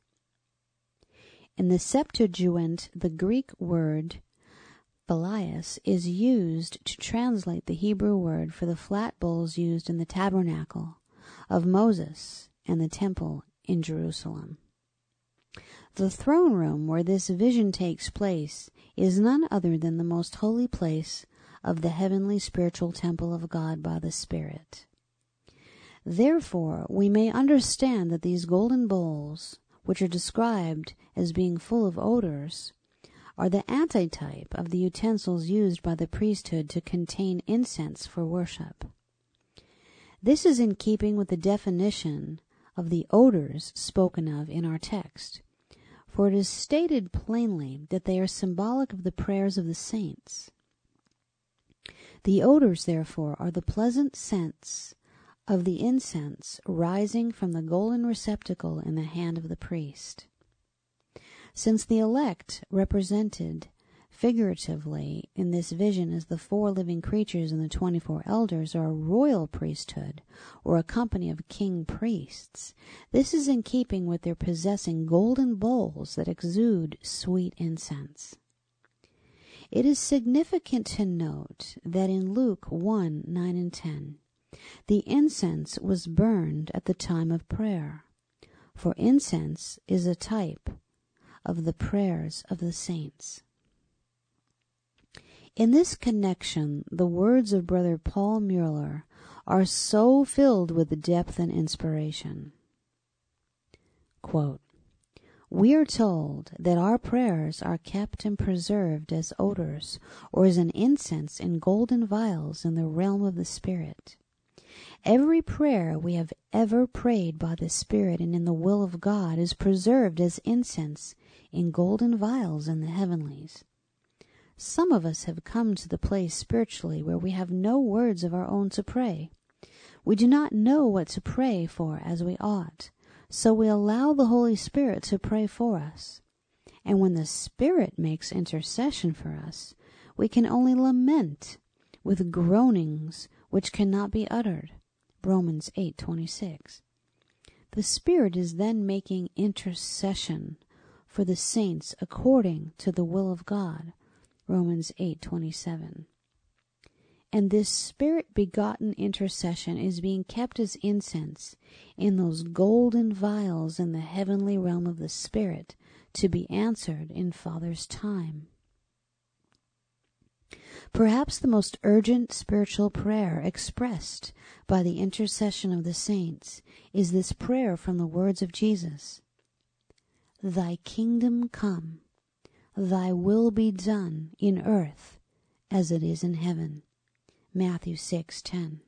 In the Septuagint, the Greek word philias is used to translate the Hebrew word for the flat bowls used in the tabernacle of Moses and the temple in Jerusalem. The throne room where this vision takes place is none other than the most holy place of the heavenly spiritual temple of God by the Spirit. Therefore, we may understand that these golden bowls, which are described as being full of odors, are the antitype of the utensils used by the priesthood to contain incense for worship. This is in keeping with the definition of the odors spoken of in our text, for it is stated plainly that they are symbolic of the prayers of the saints. The odors, therefore, are the pleasant scents of the incense rising from the golden receptacle in the hand of the priest. Since the elect, represented figuratively in this vision as the four living creatures and the twenty-four elders, are a royal priesthood, or a company of king priests, this is in keeping with their possessing golden bowls that exude sweet incense. It is significant to note that in Luke one, nine and ten, the incense was burned at the time of prayer, for incense is a type of the prayers of the saints. In this connection, the words of Brother Paul Mueller are so filled with depth and inspiration. Quote, "We are told that our prayers are kept and preserved as odors or as an incense in golden vials in the realm of the Spirit. Every prayer we have ever prayed by the Spirit and in the will of God is preserved as incense in golden vials in the heavenlies. Some of us have come to the place spiritually where we have no words of our own to pray. We do not know what to pray for as we ought, so we allow the Holy Spirit to pray for us. And when the Spirit makes intercession for us, we can only lament with groanings which cannot be uttered." Romans eight twenty-six. The Spirit is then making intercession for the saints according to the will of God. Romans eight twenty-seven. And this Spirit-begotten intercession is being kept as incense in those golden vials in the heavenly realm of the Spirit to be answered in Father's time. Perhaps the most urgent spiritual prayer expressed by the intercession of the saints is this prayer from the words of Jesus. "Thy kingdom come, thy will be done in earth as it is in heaven." Matthew six ten.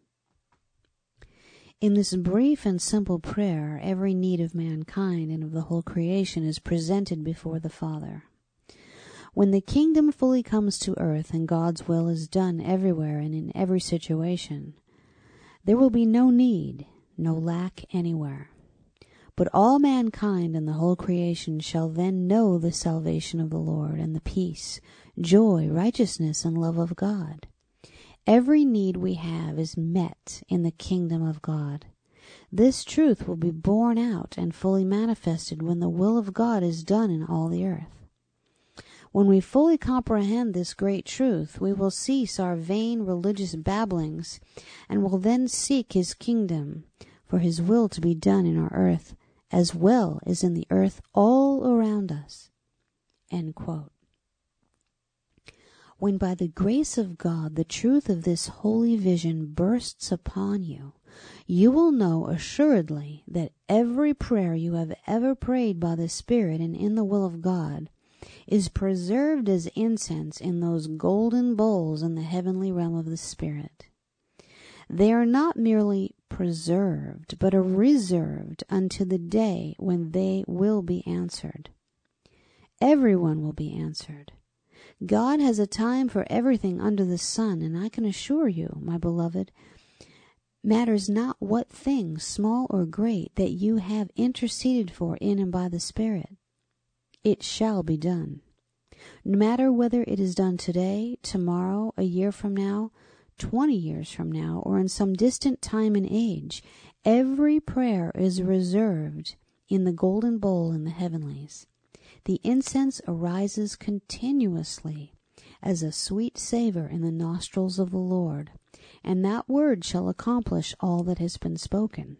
In this brief and simple prayer, every need of mankind and of the whole creation is presented before the Father. When the kingdom fully comes to earth and God's will is done everywhere and in every situation, there will be no need, no lack anywhere. But all mankind and the whole creation shall then know the salvation of the Lord and the peace, joy, righteousness, and love of God. Every need we have is met in the kingdom of God. This truth will be borne out and fully manifested when the will of God is done in all the earth. When we fully comprehend this great truth, we will cease our vain religious babblings and will then seek his kingdom for his will to be done in our earth as well as in the earth all around us." End quote. When by the grace of God the truth of this holy vision bursts upon you, you will know assuredly that every prayer you have ever prayed by the Spirit and in the will of God is preserved as incense in those golden bowls in the heavenly realm of the Spirit. They are not merely preserved, but are reserved unto the day when they will be answered. Everyone will be answered. God has a time for everything under the sun, and I can assure you, my beloved, matters not what thing, small or great, that you have interceded for in and by the Spirit. It shall be done. No matter whether it is done today, tomorrow, a year from now, twenty years from now, or in some distant time and age, every prayer is reserved in the golden bowl in the heavenlies. The incense arises continuously as a sweet savor in the nostrils of the Lord, and that word shall accomplish all that has been spoken.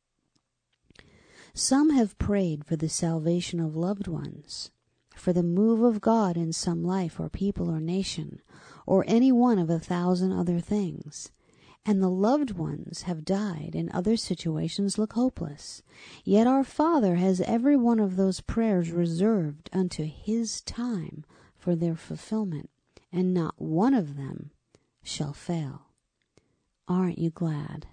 Some have prayed for the salvation of loved ones, for the move of God in some life or people or nation, or any one of a thousand other things, and the loved ones have died and other situations look hopeless. Yet our Father has every one of those prayers reserved unto his time for their fulfillment, and not one of them shall fail. Aren't you glad?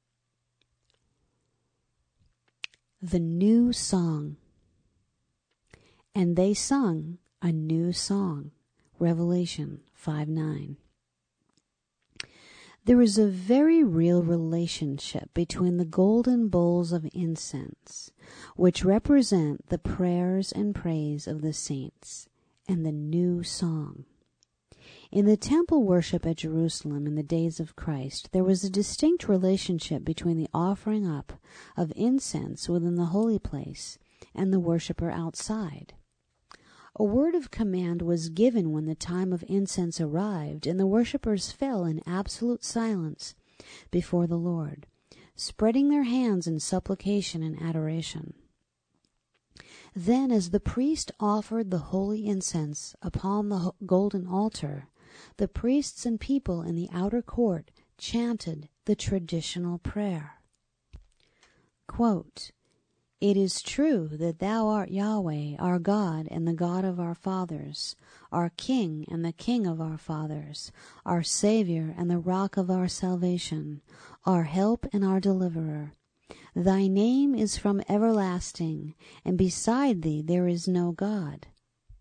The new song. And they sung a new song. Revelation five nine. There is a very real relationship between the golden bowls of incense, which represent the prayers and praise of the saints, and the new song. In the temple worship at Jerusalem in the days of Christ, there was a distinct relationship between the offering up of incense within the holy place and the worshiper outside. A word of command was given when the time of incense arrived, and the worshippers fell in absolute silence before the Lord, spreading their hands in supplication and adoration. Then, as the priest offered the holy incense upon the golden altar, the priests and people in the outer court chanted the traditional prayer. Quote, It is true that thou art Yahweh, our God, and the God of our fathers, our King and the King of our fathers, our Savior and the rock of our salvation, our help and our deliverer. Thy name is from everlasting, and beside thee there is no God.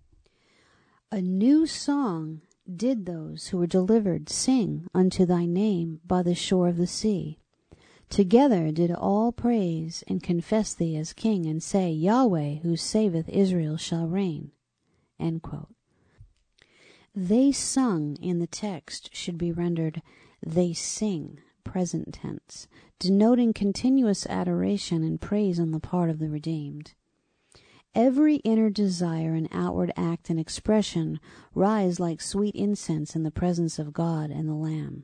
A new song did those who were delivered sing unto thy name by the shore of the sea. Together did all praise and confess thee as King, and say, Yahweh, who saveth Israel, shall reign. End quote. They sung in the text should be rendered, they sing, present tense, denoting continuous adoration and praise on the part of the redeemed. Every inner desire and outward act and expression rise like sweet incense in the presence of God and the Lamb.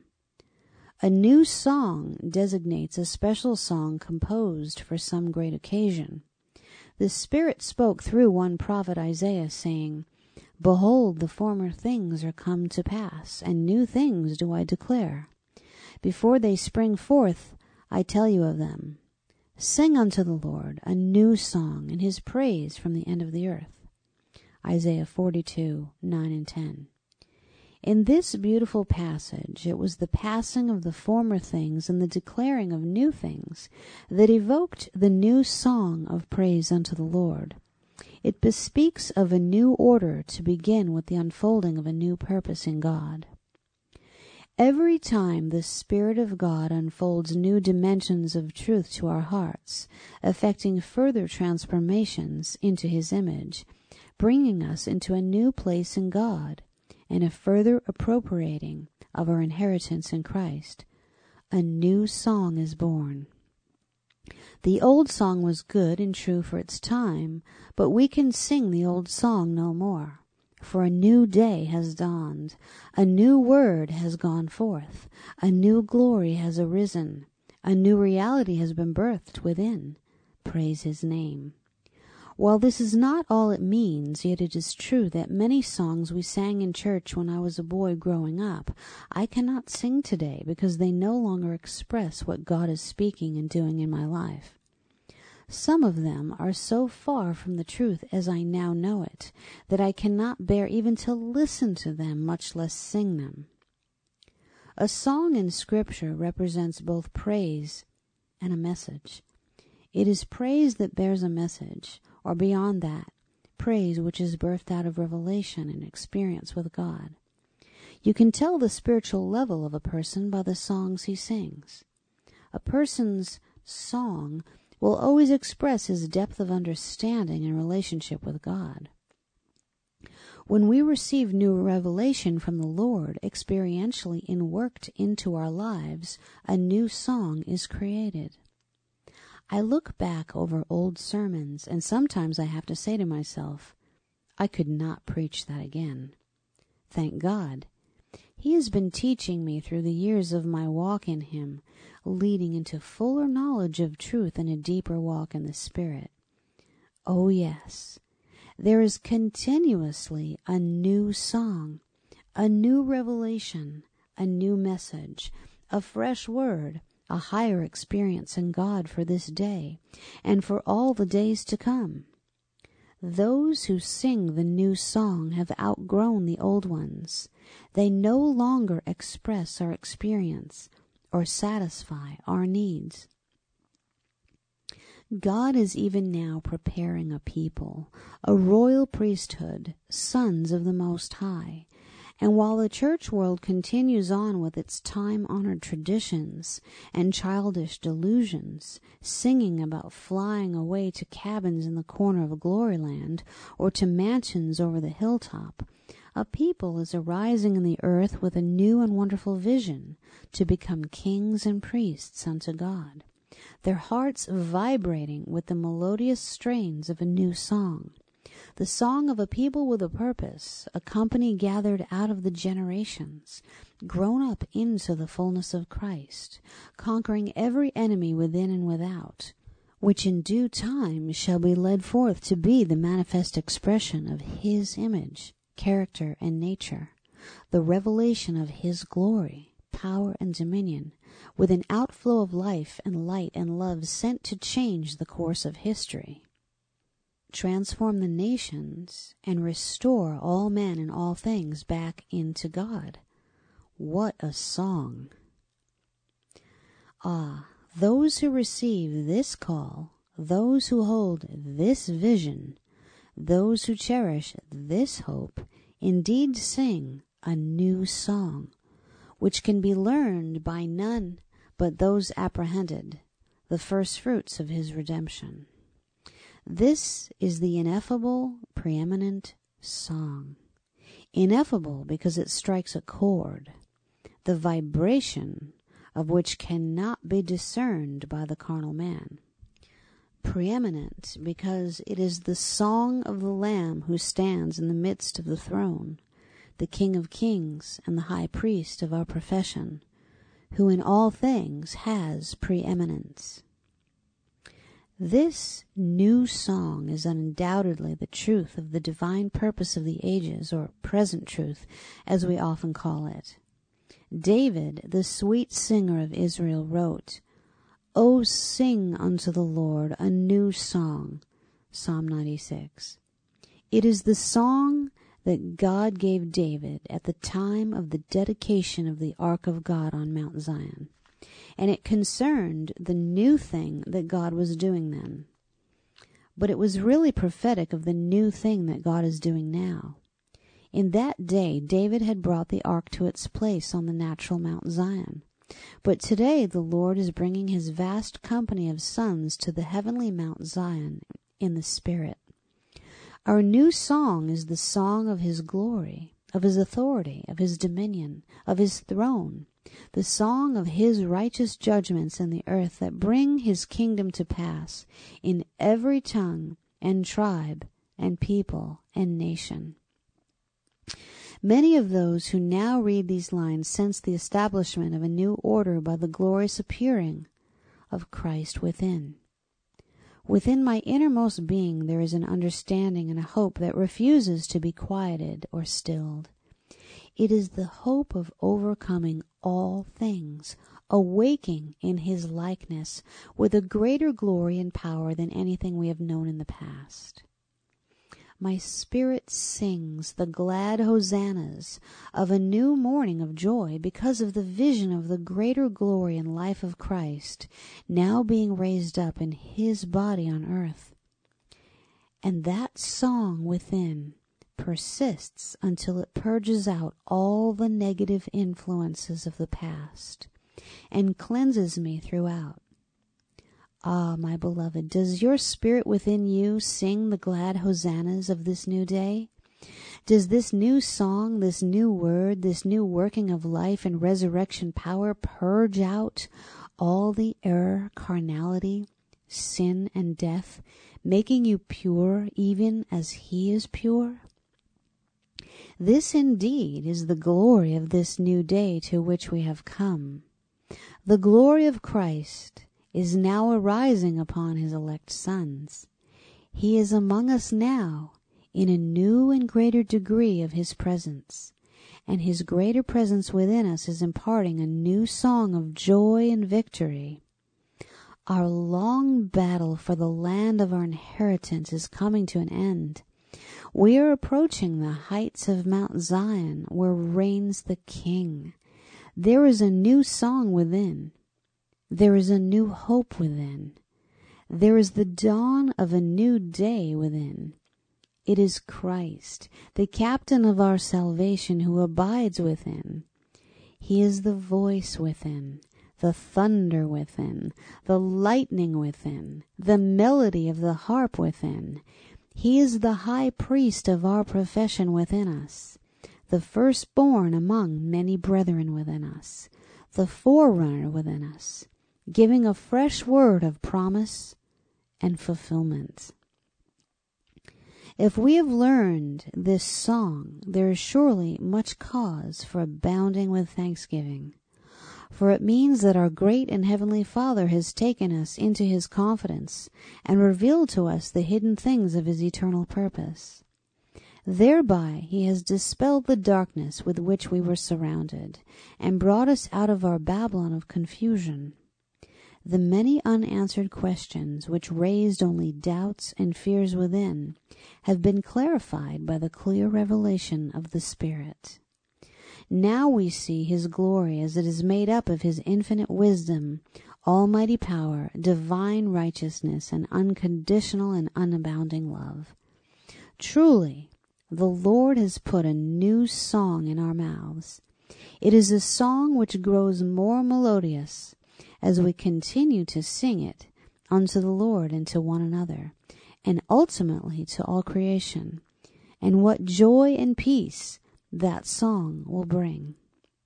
A new song designates a special song composed for some great occasion. The Spirit spoke through one prophet Isaiah, saying, Behold, the former things are come to pass, and new things do I declare. Before they spring forth, I tell you of them. Sing unto the Lord a new song, and his praise from the end of the earth. Isaiah forty-two, nine and ten. In this beautiful passage, it was the passing of the former things and the declaring of new things that evoked the new song of praise unto the Lord. It bespeaks of a new order to begin with the unfolding of a new purpose in God. Every time the Spirit of God unfolds new dimensions of truth to our hearts, effecting further transformations into his image, bringing us into a new place in God, and a further appropriating of our inheritance in Christ, a new song is born. The old song was good and true for its time, but we can sing the old song no more, for a new day has dawned, a new word has gone forth, a new glory has arisen, a new reality has been birthed within. Praise his name. While this is not all it means, yet it is true that many songs we sang in church when I was a boy growing up, I cannot sing today because they no longer express what God is speaking and doing in my life. Some of them are so far from the truth as I now know it, that I cannot bear even to listen to them, much less sing them. A song in Scripture represents both praise and a message. It is praise that bears a message, or beyond that, praise which is birthed out of revelation and experience with God. You can tell the spiritual level of a person by the songs he sings. A person's song will always express his depth of understanding and relationship with God. When we receive new revelation from the Lord, experientially inworked into our lives, a new song is created. I look back over old sermons, and sometimes I have to say to myself, I could not preach that again. Thank God. He has been teaching me through the years of my walk in him, leading into fuller knowledge of truth and a deeper walk in the Spirit. Oh yes, there is continuously a new song, a new revelation, a new message, a fresh word, a higher experience in God for this day and for all the days to come. Those who sing the new song have outgrown the old ones. They no longer express our experience or satisfy our needs. God is even now preparing a people, a royal priesthood, sons of the Most High. And while the church world continues on with its time-honored traditions and childish delusions, singing about flying away to cabins in the corner of Gloryland or to mansions over the hilltop, a people is arising in the earth with a new and wonderful vision to become kings and priests unto God, their hearts vibrating with the melodious strains of a new song. The song of a people with a purpose, a company gathered out of the generations, grown up into the fullness of Christ, conquering every enemy within and without, which in due time shall be led forth to be the manifest expression of his image, character, and nature, the revelation of his glory. power and dominion, with an outflow of life and light and love sent to change the course of history, transform the nations, and restore all men and all things back into God. What a song! Ah, those who receive this call, those who hold this vision, those who cherish this hope, indeed sing a new song, which can be learned by none but those apprehended, the first fruits of his redemption. This is the ineffable, preeminent song. Ineffable because it strikes a chord, the vibration of which cannot be discerned by the carnal man. Preeminent because it is the song of the Lamb who stands in the midst of the throne, the King of kings and the high priest of our profession, who in all things has preeminence. This new song is undoubtedly the truth of the divine purpose of the ages, or present truth, as we often call it. David, the sweet singer of Israel, wrote, "O sing unto the Lord a new song," Psalm ninety-six. It is the song that God gave David at the time of the dedication of the Ark of God on Mount Zion, and it concerned the new thing that God was doing then. But it was really prophetic of the new thing that God is doing now. In that day, David had brought the ark to its place on the natural Mount Zion. But today the Lord is bringing his vast company of sons to the heavenly Mount Zion in the Spirit. Our new song is the song of his glory, of his authority, of his dominion, of his throne, the song of his righteous judgments in the earth that bring his kingdom to pass in every tongue and tribe and people and nation. Many of those who now read these lines sense the establishment of a new order by the glorious appearing of Christ within. Within my innermost being there is an understanding and a hope that refuses to be quieted or stilled. It is the hope of overcoming all things, awaking in his likeness with a greater glory and power than anything we have known in the past. My spirit sings the glad hosannas of a new morning of joy because of the vision of the greater glory and life of Christ now being raised up in his body on earth. And that song within persists until it purges out all the negative influences of the past and cleanses me throughout. Ah, my beloved, does your spirit within you sing the glad hosannas of this new day? Does this new song, this new word, this new working of life and resurrection power purge out all the error, carnality, sin, and death, making you pure even as he is pure? This indeed is the glory of this new day to which we have come. The glory of Christ is now arising upon his elect sons. He is among us now in a new and greater degree of his presence, and his greater presence within us is imparting a new song of joy and victory. Our long battle for the land of our inheritance is coming to an end. We are approaching the heights of Mount Zion, where reigns the King. There is a new song within. There is a new hope within. There is the dawn of a new day within. It is Christ, the captain of our salvation, who abides within. He is the voice within, the thunder within, the lightning within, the melody of the harp within. He is the high priest of our profession within us, the firstborn among many brethren within us, the forerunner within us, giving a fresh word of promise and fulfillment. If we have learned this song, there is surely much cause for abounding with thanksgiving, for it means that our great and heavenly Father has taken us into his confidence and revealed to us the hidden things of his eternal purpose. Thereby he has dispelled the darkness with which we were surrounded, and brought us out of our Babylon of confusion. The many unanswered questions which raised only doubts and fears within have been clarified by the clear revelation of the Spirit. Now we see his glory as it is made up of his infinite wisdom, almighty power, divine righteousness, and unconditional and unabounding love. Truly, the Lord has put a new song in our mouths. It is a song which grows more melodious as we continue to sing it unto the Lord and to one another, and ultimately to all creation. And what joy and peace that song will bring.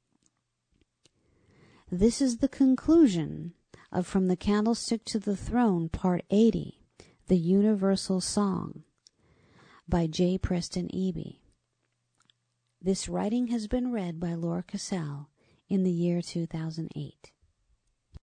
This is the conclusion of From the Candlestick to the Throne, Part eighty, The Universal Song, by J. Preston Eby. This writing has been read by Laura Cassell in the year two thousand eight.